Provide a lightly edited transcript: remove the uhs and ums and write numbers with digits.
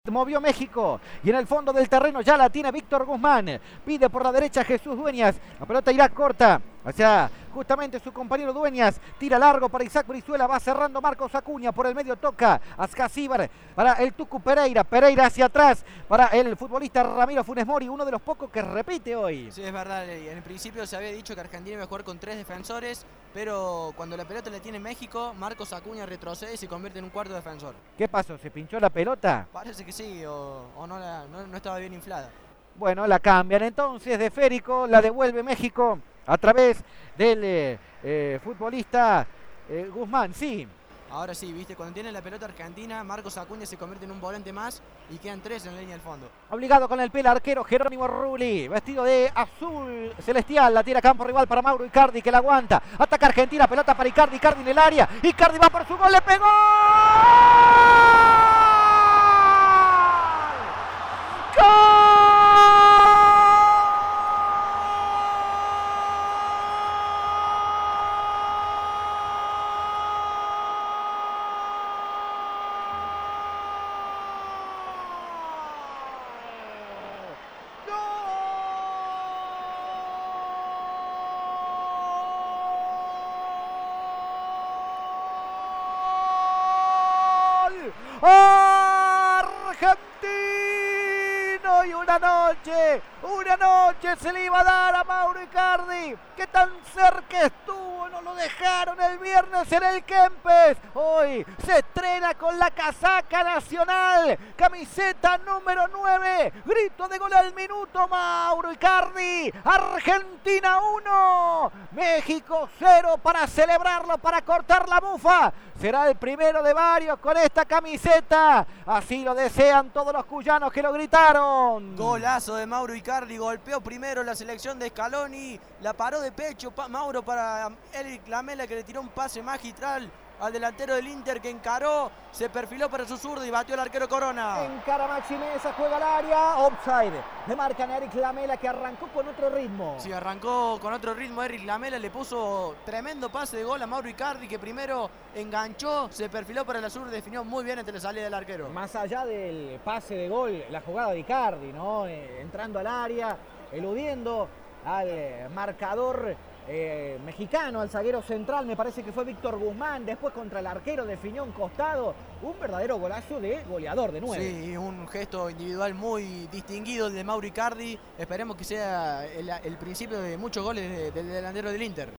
Movió México y en el fondo del terreno ya la tiene Víctor Guzmán. Pide por la derecha Jesús Dueñas. La pelota irá corta hacia justamente su compañero Dueñas. Tira largo para Isaac Brizuela. Va cerrando Marcos Acuña. Por el medio toca Ascasíbar para el Tucu Pereira. Pereira hacia atrás para el futbolista Ramiro Funes Mori. Uno de los pocos que repite hoy. Sí, es verdad. En el principio se había dicho que Argentina iba a jugar con 3 defensores. Pero cuando la pelota la tiene México, Marcos Acuña retrocede y se convierte en un cuarto defensor. ¿Qué pasó? ¿Se pinchó la pelota? Parece que sí, o no estaba bien inflada. Bueno, la cambian entonces de Férico, la devuelve México a través del futbolista Guzmán, sí. Ahora sí, viste, cuando tiene la pelota Argentina, Marcos Acuña se convierte en un volante más y quedan 3 en la línea del fondo. Obligado con el pelo arquero Jerónimo Rulli, vestido de azul celestial, la tira a campo rival para Mauro Icardi que la aguanta. Ataca Argentina, pelota para Icardi, Icardi en el área, Icardi va por su gol, le pegó. Argentino, y una noche se le iba a dar a Mauro Icardi, que tan cerca estuvo, no lo dejaron el viernes en el Kempes. Hoy se estrena con la casaca nacional, camiseta número 9, grito de gol al minuto, Mauro Icardi. Argentina 1, México 0, para celebrarlo, para cortar la mufa. Será el primero de varios con esta camiseta. Así lo desean todos los cuyanos que lo gritaron. Golazo de Mauro Icardi. Golpeó primero la selección de Scaloni. La paró de pecho Mauro para Eric Lamela, que le tiró un pase magistral al delantero del Inter, que encaró, se perfiló para su zurdo y batió al arquero Corona. Encara Maxi Meza, juega al área, offside. Le marcan a Eric Lamela, que arrancó con otro ritmo. Sí, arrancó con otro ritmo Eric Lamela, le puso tremendo pase de gol a Mauro Icardi, que primero enganchó, se perfiló para la zurda y definió muy bien entre la salida del arquero. Más allá del pase de gol, la jugada de Icardi, ¿no? Entrando al área, eludiendo al marcador mexicano, al zaguero central, me parece que fue Víctor Guzmán. Después contra el arquero definió un costado, un verdadero golazo de goleador de 9. Sí, un gesto individual muy distinguido el de Mauro Icardi. Esperemos que sea el principio de muchos goles del delantero del Inter.